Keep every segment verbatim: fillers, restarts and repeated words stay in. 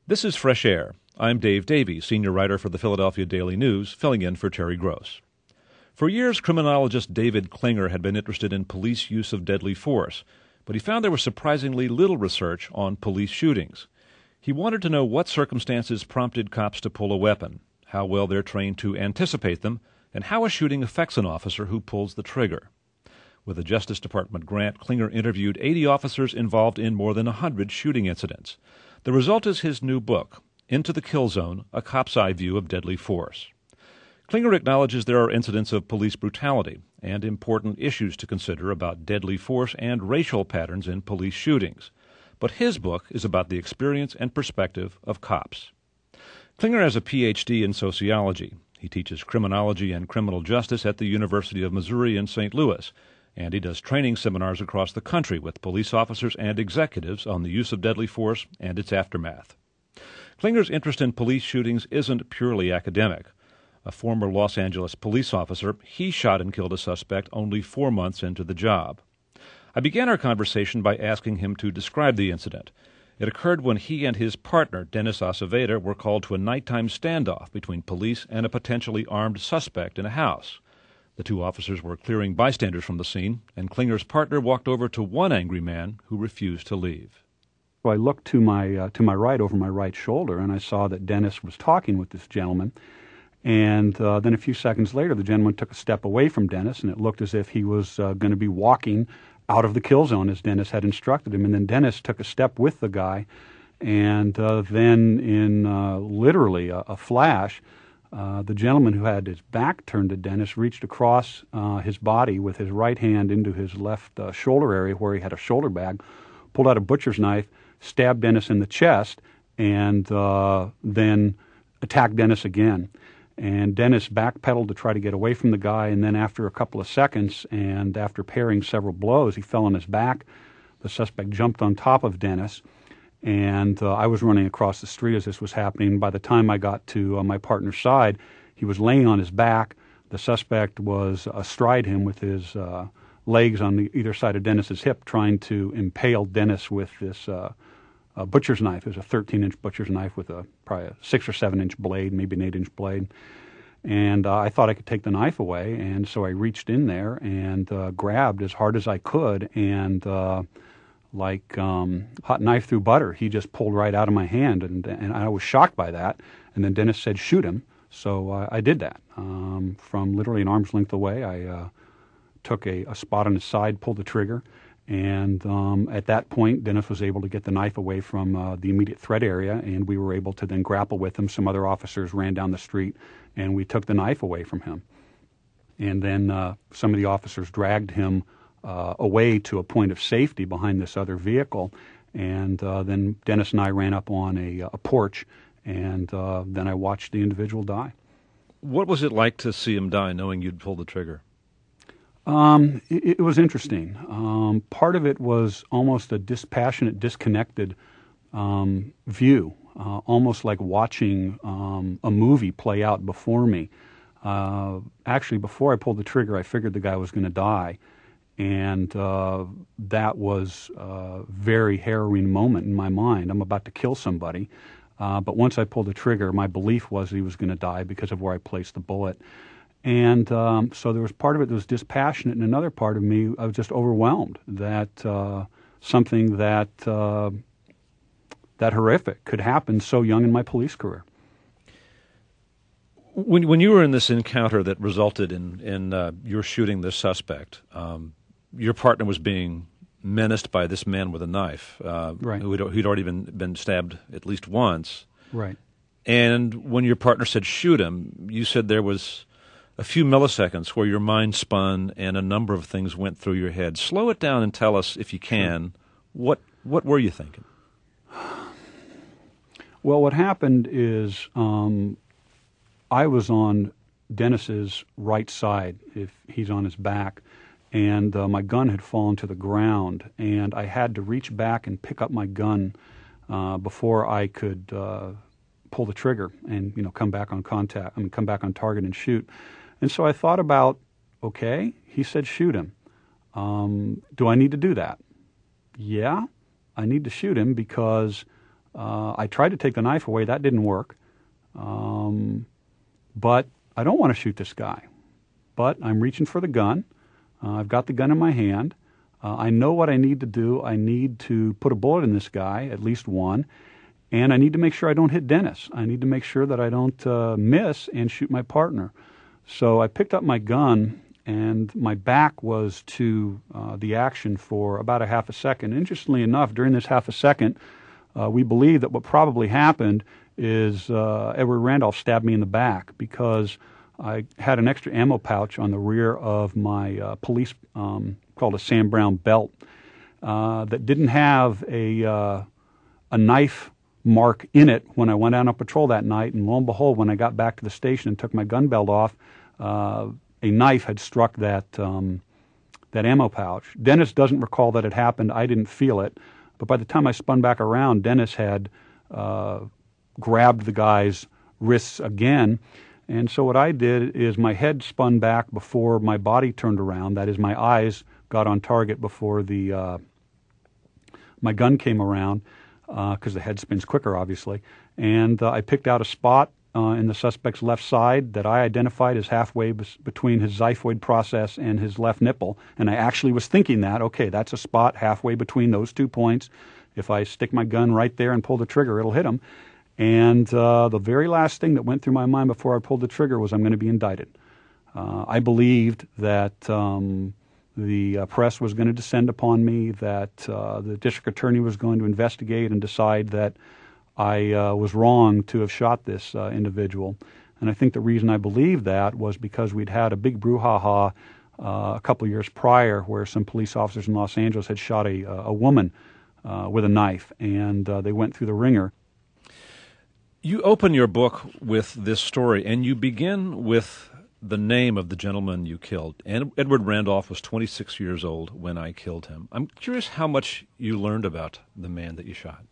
This is Fresh Air. I'm Dave Davey, senior writer for the Philadelphia Daily News, filling in for Terry Gross. For years, criminologist David Klinger had been interested in police use of deadly force, but he found there was surprisingly little research on police shootings. He wanted to know what circumstances prompted cops to pull a weapon, how well they're trained to anticipate them, and how a shooting affects an officer who pulls the trigger. With a Justice Department grant, Klinger interviewed eighty officers involved in more than one hundred shooting incidents. The result is his new book, Into the Kill Zone, A Cop's Eye View of Deadly Force. Klinger acknowledges there are incidents of police brutality and important issues to consider about deadly force and racial patterns in police shootings. But his book is about the experience and perspective of cops. Klinger has a P H D in sociology. He teaches criminology and criminal justice at the University of Missouri in Saint Louis, and he does training seminars across the country with police officers and executives on the use of deadly force and its aftermath. Klinger's interest in police shootings isn't purely academic. A former Los Angeles police officer, he shot and killed a suspect only four months into the job. I began our conversation by asking him to describe the incident. It occurred when he and his partner, Dennis Acevedo, were called to a nighttime standoff between police and a potentially armed suspect in a house. The two officers were clearing bystanders from the scene, and Klinger's partner walked over to one angry man who refused to leave. I looked to my uh, to my right, over my right shoulder, and I saw that Dennis was talking with this gentleman. And uh, then a few seconds later, the gentleman took a step away from Dennis, and it looked as if he was uh, going to be walking out of the kill zone as Dennis had instructed him. And then Dennis took a step with the guy, and uh, then in uh, literally a, a flash, Uh, the gentleman who had his back turned to Dennis reached across uh, his body with his right hand into his left uh, shoulder area where he had a shoulder bag, pulled out a butcher's knife, stabbed Dennis in the chest, and uh, then attacked Dennis again. And Dennis backpedaled to try to get away from the guy, and then after a couple of seconds and after parrying several blows, he fell on his back. The suspect jumped on top of Dennis. And uh, I was running across the street as this was happening. By the time I got to uh, my partner's side, he was laying on his back. The suspect was astride him with his uh, legs on the, either side of Dennis's hip, trying to impale Dennis with this uh, uh, butcher's knife. It was a thirteen-inch butcher's knife with a probably a six or seven-inch blade, maybe an eight-inch blade. And uh, I thought I could take the knife away, and so I reached in there and uh, grabbed as hard as I could, and uh, like um, hot knife through butter, he just pulled right out of my hand, and and I was shocked by that. And then Dennis said, "Shoot him." So uh, I did that. Um, from literally an arm's length away, I uh, took a, a spot on his side, pulled the trigger, and um, at that point, Dennis was able to get the knife away from uh, the immediate threat area, and we were able to then grapple with him. Some other officers ran down the street, and we took the knife away from him. And then uh, some of the officers dragged him Uh, away to a point of safety behind this other vehicle, and uh, then Dennis and I ran up on a, a porch, and uh, then I watched the individual die. What was it like to see him die, knowing you'd pulled the trigger? Um, it, it was interesting. Um, part of it was almost a dispassionate, disconnected um, view, uh, almost like watching um, a movie play out before me. Uh, actually, before I pulled the trigger, I figured the guy was going to die. And uh, that was a very harrowing moment in my mind. I'm about to kill somebody. Uh, but once I pulled the trigger, my belief was he was going to die because of where I placed the bullet. And um, so there was part of it that was dispassionate, and another part of me, I was just overwhelmed that uh, something that uh, that horrific could happen so young in my police career. When when you were in this encounter that resulted in, in uh, your shooting this suspect, um, your partner was being menaced by this man with a knife, uh, right. who'd, who'd already been, been stabbed at least once. Right. And when your partner said shoot him, you said there was a few milliseconds where your mind spun and a number of things went through your head. Slow it down and tell us, if you can, sure. what what were you thinking? Well, what happened is um, I was on Dennis's right side, if he's on his back, and uh, my gun had fallen to the ground, and I had to reach back and pick up my gun uh, before I could uh, pull the trigger and, you know, come back on contact. I mean, come back on target and shoot. And so I thought about, okay, he said shoot him. Um, do I need to do that? Yeah, I need to shoot him because Uh, I tried to take the knife away. That didn't work. Um, but I don't want to shoot this guy. But I'm reaching for the gun. Uh, I've got the gun in my hand. Uh, I know what I need to do. I need to put a bullet in this guy, at least one. And I need to make sure I don't hit Dennis. I need to make sure that I don't uh, miss and shoot my partner. So I picked up my gun, and my back was to uh, the action for about a half a second. Interestingly enough, during this half a second, uh, we believe that what probably happened is uh, Edward Randolph stabbed me in the back because I had an extra ammo pouch on the rear of my uh, police, um, called a Sam Brown belt, uh, that didn't have a uh, a knife mark in it when I went out on patrol that night. And lo and behold, when I got back to the station and took my gun belt off, uh, a knife had struck that um, that ammo pouch. Dennis doesn't recall that it happened. I didn't feel it. But by the time I spun back around, Dennis had uh, grabbed the guy's wrists again. And so what I did is my head spun back before my body turned around. That is, my eyes got on target before the uh, my gun came around, because uh, the head spins quicker, obviously. And uh, I picked out a spot uh, in the suspect's left side that I identified as halfway bes- between his xiphoid process and his left nipple. And I actually was thinking that, okay, that's a spot halfway between those two points. If I stick my gun right there and pull the trigger, it'll hit him. And uh, the very last thing that went through my mind before I pulled the trigger was I'm going to be indicted. Uh, I believed that um, the uh, press was going to descend upon me, that uh, the district attorney was going to investigate and decide that I uh, was wrong to have shot this uh, individual. And I think the reason I believed that was because we'd had a big brouhaha uh, a couple of years prior where some police officers in Los Angeles had shot a, a woman uh, with a knife, and uh, they went through the ringer. You open your book with this story, and you begin with the name of the gentleman you killed. Ed- Edward Randolph was twenty-six years old when I killed him. I'm curious how much you learned about the man that you shot.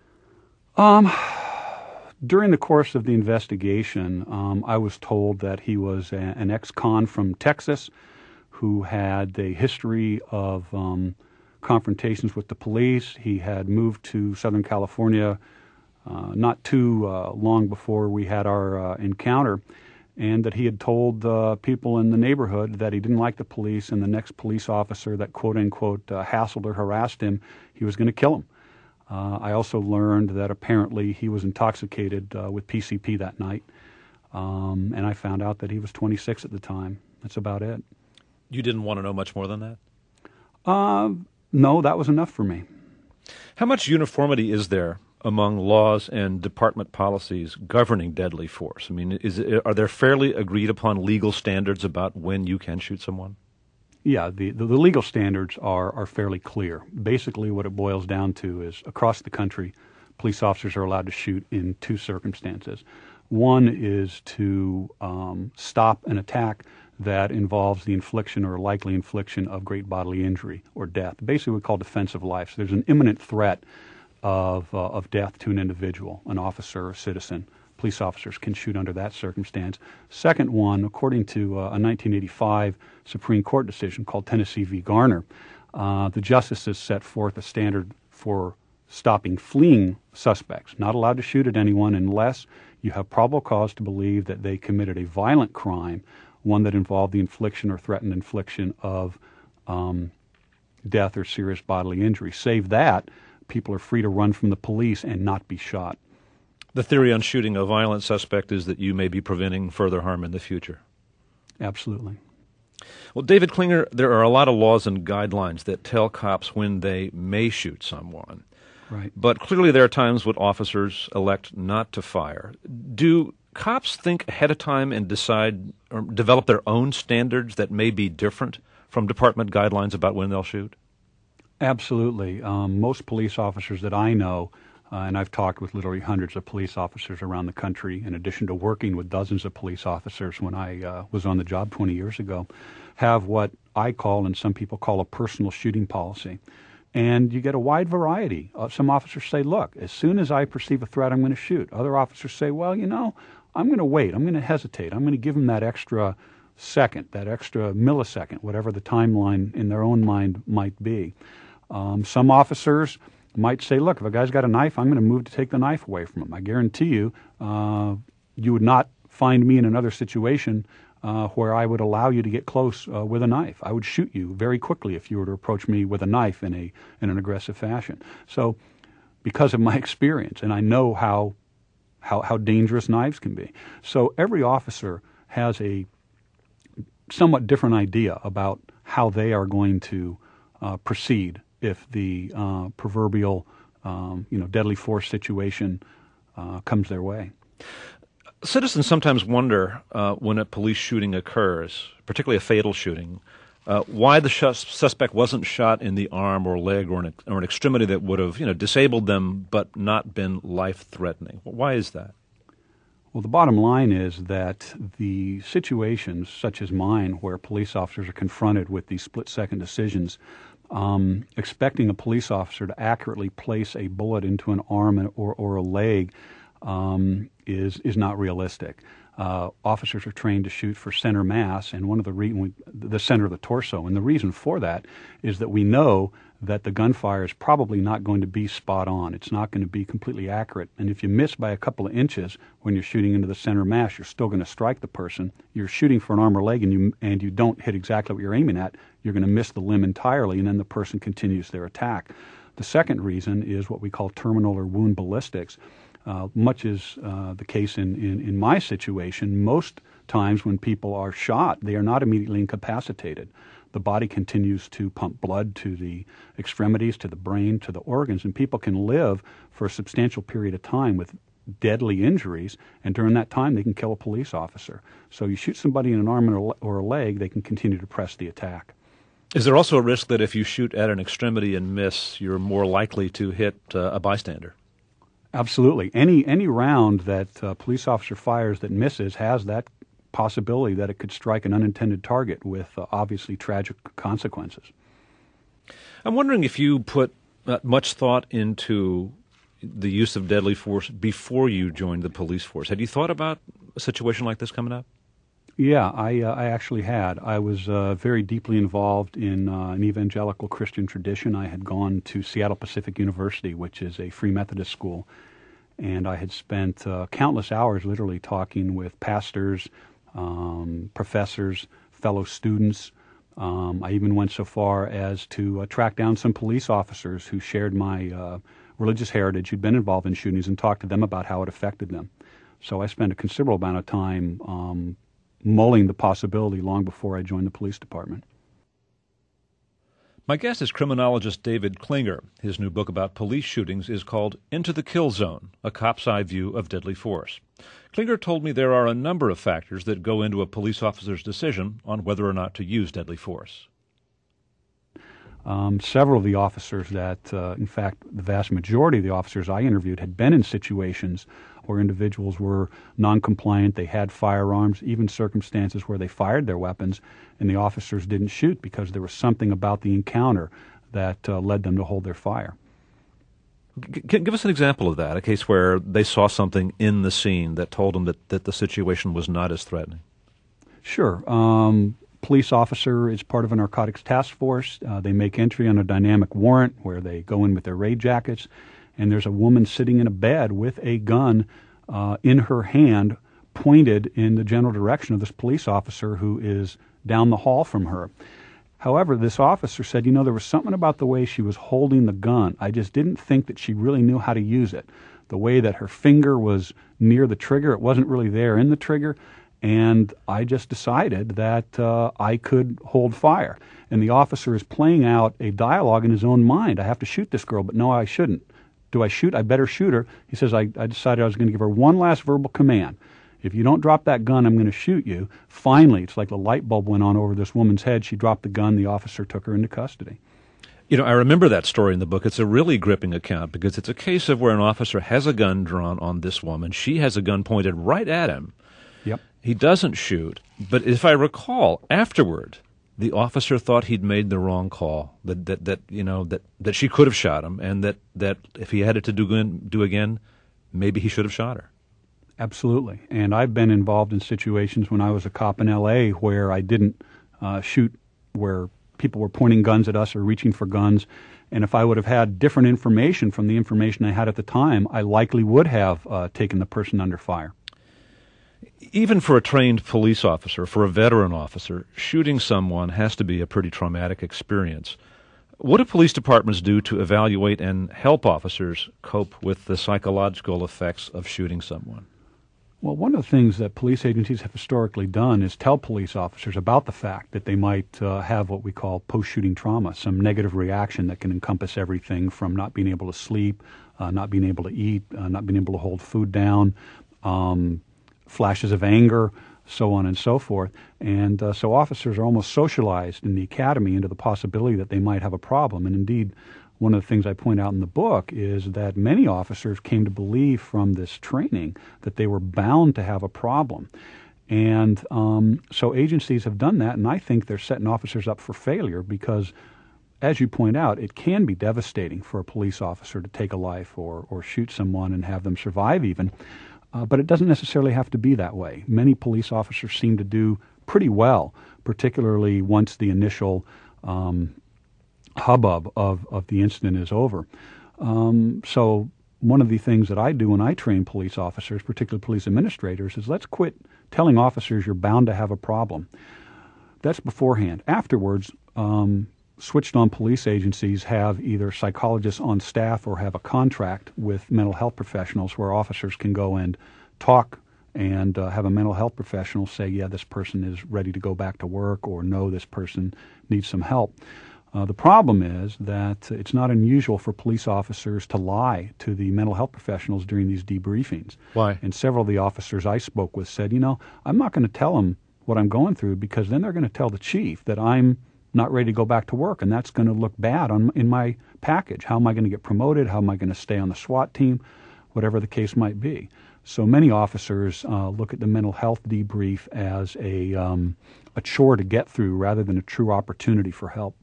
Um, during the course of the investigation, um, I was told that he was a, an ex-con from Texas who had a history of um, confrontations with the police. He had moved to Southern California uh, not too uh, long before we had our uh, encounter, and that he had told uh, people in the neighborhood that he didn't like the police, and the next police officer that quote-unquote uh, hassled or harassed him, he was going to kill him. Uh, I also learned that apparently he was intoxicated uh, with P C P that night, um, and I found out that he was twenty-six at the time. That's about it. You didn't want to know much more than that? Uh, no, that was enough for me. How much uniformity is there among laws and department policies governing deadly force? I mean, is are there fairly agreed upon legal standards about when you can shoot someone? Yeah, the, the, the legal standards are, are fairly clear. Basically what it boils down to is across the country, police officers are allowed to shoot in two circumstances. One is to um, stop an attack that involves the infliction or likely infliction of great bodily injury or death. Basically we call defensive life. So there's an imminent threat of uh, of death to an individual, an officer, a citizen. Police officers can shoot under that circumstance. Second one, according to uh, a nineteen eighty-five Supreme Court decision called Tennessee v. Garner, uh, the justices set forth a standard for stopping fleeing suspects. Not allowed to shoot at anyone unless you have probable cause to believe that they committed a violent crime, one that involved the infliction or threatened infliction of um, death or serious bodily injury. Save that, people are free to run from the police and not be shot. The theory on shooting a violent suspect is that you may be preventing further harm in the future. Absolutely. Well, David Klinger, there are a lot of laws and guidelines that tell cops when they may shoot someone. Right. But clearly there are times when officers elect not to fire. Do cops think ahead of time and decide or develop their own standards that may be different from department guidelines about when they'll shoot? Absolutely. Um, most police officers that I know, uh, and I've talked with literally hundreds of police officers around the country, in addition to working with dozens of police officers when I uh, was on the job twenty years ago, have what I call and some people call a personal shooting policy. And you get a wide variety. Uh, some officers say, look, as soon as I perceive a threat, I'm going to shoot. Other officers say, well, you know, I'm going to wait. I'm going to hesitate. I'm going to give them that extra second, that extra millisecond, whatever the timeline in their own mind might be. Um, some officers might say, look, if a guy's got a knife, I'm going to move to take the knife away from him. I guarantee you, uh, you would not find me in another situation uh, where I would allow you to get close uh, with a knife. I would shoot you very quickly if you were to approach me with a knife in a in an aggressive fashion. So, because of my experience, and I know how how how dangerous knives can be, so every officer has a somewhat different idea about how they are going to uh, proceed if the uh, proverbial um, you know deadly force situation uh, comes their way. Citizens sometimes wonder uh, when a police shooting occurs, particularly a fatal shooting, uh, why the sh- suspect wasn't shot in the arm or leg or an, or an extremity that would have, you know, disabled them but not been life-threatening. Why is that? Well, the bottom line is that the situations such as mine, where police officers are confronted with these split-second decisions, um, expecting a police officer to accurately place a bullet into an arm or, or a leg Um, is is not realistic. Uh, officers are trained to shoot for center mass, and one of the re- the center of the torso. And the reason for that is that we know that the gunfire is probably not going to be spot on. It's not going to be completely accurate. And if you miss by a couple of inches when you're shooting into the center mass, you're still going to strike the person. You're shooting for an arm or leg, and you and you don't hit exactly what you're aiming at. You're going to miss the limb entirely, and then the person continues their attack. The second reason is what we call terminal or wound ballistics. Uh, much is uh, the case in, in, in my situation, most times when people are shot, they are not immediately incapacitated. The body continues to pump blood to the extremities, to the brain, to the organs, and people can live for a substantial period of time with deadly injuries, and during that time they can kill a police officer. So you shoot somebody in an arm or, or a leg, they can continue to press the attack. Is there also a risk that if you shoot at an extremity and miss, you're more likely to hit uh, a bystander? Absolutely. Any any round that a police officer fires that misses has that possibility that it could strike an unintended target with uh, obviously tragic consequences. I'm wondering if you put uh, much thought into the use of deadly force before you joined the police force. Had you thought about a situation like this coming up? Yeah, I uh, I actually had. I was uh, very deeply involved in uh, an evangelical Christian tradition. I had gone to Seattle Pacific University, which is a Free Methodist school, and I had spent uh, countless hours literally talking with pastors, um, professors, fellow students. Um, I even went so far as to uh, track down some police officers who shared my uh, religious heritage, who'd been involved in shootings, and talk to them about how it affected them. So I spent a considerable amount of time um, mulling the possibility long before I joined the police department. My guest is criminologist David Klinger. His new book about police shootings is called Into the Kill Zone, A Cop's Eye View of Deadly Force. Klinger told me there are a number of factors that go into a police officer's decision on whether or not to use deadly force. Um, several of the officers that, uh, in fact, the vast majority of the officers I interviewed had been in situations where individuals were non-compliant, they had firearms, even circumstances where they fired their weapons, and the officers didn't shoot because there was something about the encounter that uh, led them to hold their fire. G- give us an example of that, a case where they saw something in the scene that told them that, that the situation was not as threatening. Sure. Um, police officer is part of a narcotics task force. Uh, they make entry on a dynamic warrant where they go in with their raid jackets, and there's a woman sitting in a bed with a gun uh, in her hand pointed in the general direction of this police officer who is down the hall from her. However, this officer said, you know, there was something about the way she was holding the gun. I just didn't think that she really knew how to use it. The way that her finger was near the trigger, it wasn't really there in the trigger, and I just decided that uh, I could hold fire. And the officer is playing out a dialogue in his own mind. I have to shoot this girl, but no, I shouldn't. Do I shoot? I better shoot her. He says, I, I decided I was going to give her one last verbal command. If you don't drop that gun, I'm going to shoot you. Finally, it's like the light bulb went on over this woman's head. She dropped the gun. The officer took her into custody. You know, I remember that story in the book. It's a really gripping account because it's a case of where an officer has a gun drawn on this woman. She has a gun pointed right at him. Yep. He doesn't shoot. But if I recall, afterward, the officer thought he'd made the wrong call, that, that, that you know, that, that she could have shot him, and that, that if he had it to do, do again, maybe he should have shot her. Absolutely. And I've been involved in situations when I was a cop in L A where I didn't uh, shoot where people were pointing guns at us or reaching for guns, And if I would have had different information from the information I had at the time, I likely would have uh, taken the person under fire. Even for a trained police officer, for a veteran officer, shooting someone has to be a pretty traumatic experience. What do police departments do to evaluate and help officers cope with the psychological effects of shooting someone? Well, one of the things that police agencies have historically done is tell police officers about the fact that they might uh, have what we call post-shooting trauma, some negative reaction that can encompass everything from not being able to sleep, uh, not being able to eat, uh, not being able to hold food down, um, flashes of anger, so on and so forth. And uh, so officers are almost socialized in the academy into the possibility that they might have a problem. And indeed, one of the things I point out in the book is that many officers came to believe from this training that they were bound to have a problem. And um, so agencies have done that, and I think they're setting officers up for failure because, as you point out, it can be devastating for a police officer to take a life or, or shoot someone and have them survive even. Uh, but it doesn't necessarily have to be that way. Many police officers seem to do pretty well, particularly once the initial um, hubbub of, of the incident is over. Um, so one of the things that I do when I train police officers, particularly police administrators, is let's quit telling officers you're bound to have a problem. That's beforehand. Afterwards, um, switched-on police agencies have either psychologists on staff or have a contract with mental health professionals where officers can go and talk and uh, have a mental health professional say, yeah, this person is ready to go back to work, or no, this person needs some help. Uh, the problem is that it's not unusual for police officers to lie to the mental health professionals during these debriefings. Why? And several of the officers I spoke with said, you know, I'm not going to tell them what I'm going through because then they're going to tell the chief that I'm not ready to go back to work, and that's going to look bad on in my package. How am I going to get promoted? How am I going to stay on the SWAT team? Whatever the case might be. So many officers uh, look at the mental health debrief as a um, a chore to get through rather than a true opportunity for help.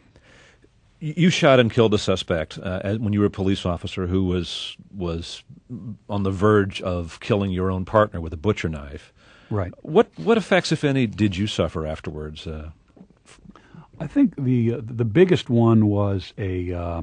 You shot and killed a suspect uh, when you were a police officer who was was on the verge of killing your own partner with a butcher knife. Right. What what effects, if any, did you suffer afterwards? Uh, I think the uh, the biggest one was a uh,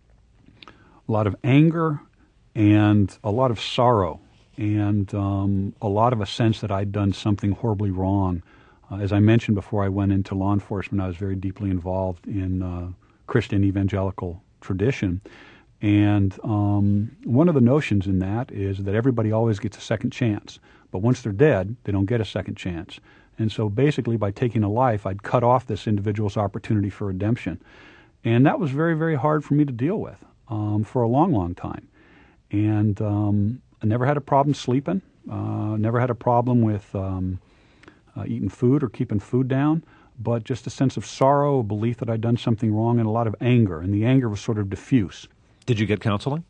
a lot of anger and a lot of sorrow and um, a lot of a sense that I'd done something horribly wrong. Uh, as I mentioned before I went into law enforcement, I was very deeply involved in uh, Christian evangelical tradition. And um, one of the notions in that is that everybody always gets a second chance. But once they're dead, they don't get a second chance. And so basically by taking a life, I'd cut off this individual's opportunity for redemption. And that was very, very hard for me to deal with um, for a long, long time. And um, I never had a problem sleeping, uh, never had a problem with um, uh, eating food or keeping food down, but just a sense of sorrow, a belief that I'd done something wrong, and a lot of anger. And the anger was sort of diffuse. Did you get counseling?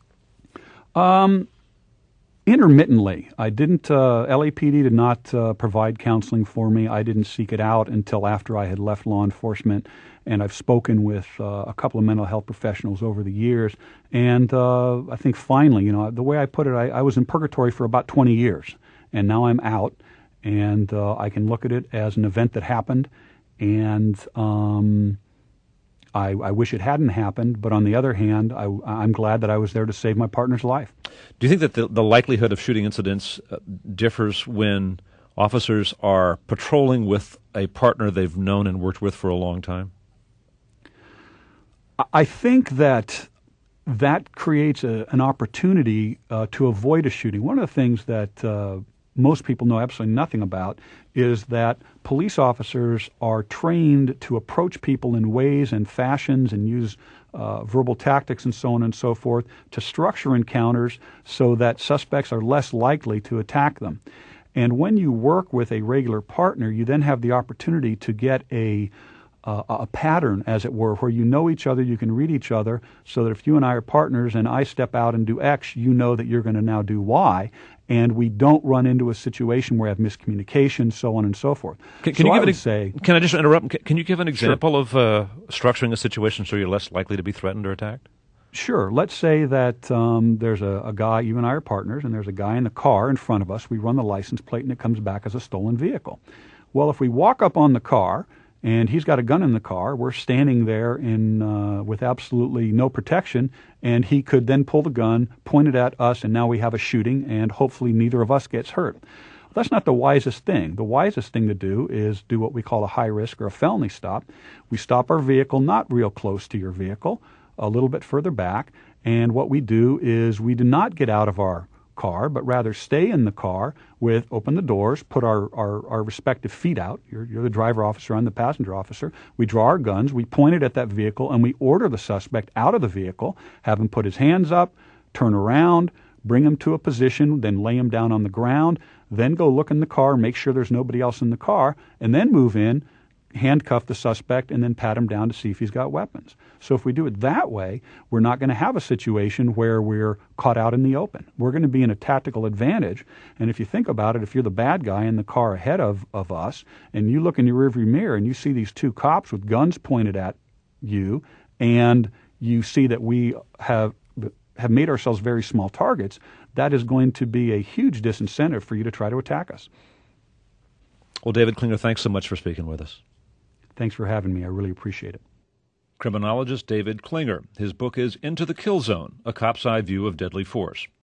Um, intermittently. I didn't, uh, L A P D did not uh, provide counseling for me. I didn't seek it out until after I had left law enforcement. And I've spoken with uh, a couple of mental health professionals over the years. And uh, I think finally, you know, the way I put it, I, I was in purgatory for about twenty years. And now I'm out. And uh, I can look at it as an event that happened. And um, I, I wish it hadn't happened, but on the other hand, I, I'm glad that I was there to save my partner's life. Do you think that the, the likelihood of shooting incidents uh, differs when officers are patrolling with a partner they've known and worked with for a long time? I think that that creates a, an opportunity uh, to avoid a shooting. One of the things that uh, most people know absolutely nothing about is that police officers are trained to approach people in ways and fashions and use uh, verbal tactics and so on and so forth to structure encounters so that suspects are less likely to attack them. And when you work with a regular partner, you then have the opportunity to get a Uh, a pattern, as it were, where you know each other, you can read each other, so that if you and I are partners and I step out and do X, you know that you're going to now do Y, and we don't run into a situation where we have miscommunication, so on and so forth. Can, can so you I give would an, say, can I just interrupt? Can, can you give an example sure. of uh, structuring a situation so you're less likely to be threatened or attacked? Sure. Let's say that um, there's a, a guy, you and I are partners, and there's a guy in the car in front of us. We run the license plate, and it comes back as a stolen vehicle. Well, if we walk up on the car and he's got a gun in the car. We're standing there in uh, with absolutely no protection, and he could then pull the gun, point it at us, and now we have a shooting, and hopefully neither of us gets hurt. Well, that's not the wisest thing. The wisest thing to do is do what we call a high risk or a felony stop. We stop our vehicle not real close to your vehicle, a little bit further back, and what we do is we do not get out of our car, but rather stay in the car with, open the doors, put our, our, our respective feet out. You're, you're the driver officer, I'm the passenger officer. We draw our guns, we point it at that vehicle, and we order the suspect out of the vehicle, have him put his hands up, turn around, bring him to a position, then lay him down on the ground, then go look in the car, make sure there's nobody else in the car, and then move in, handcuff the suspect, and then pat him down to see if he's got weapons. So if we do it that way, we're not going to have a situation where we're caught out in the open. We're going to be in a tactical advantage. And if you think about it, if you're the bad guy in the car ahead of, of us, and you look in your rearview mirror and you see these two cops with guns pointed at you, and you see that we have have made ourselves very small targets, that is going to be a huge disincentive for you to try to attack us. Well, David Klinger, thanks so much for speaking with us. Thanks for having me. I really appreciate it. Criminologist David Klinger. His book is Into the Kill Zone, A Cop's Eye View of Deadly Force.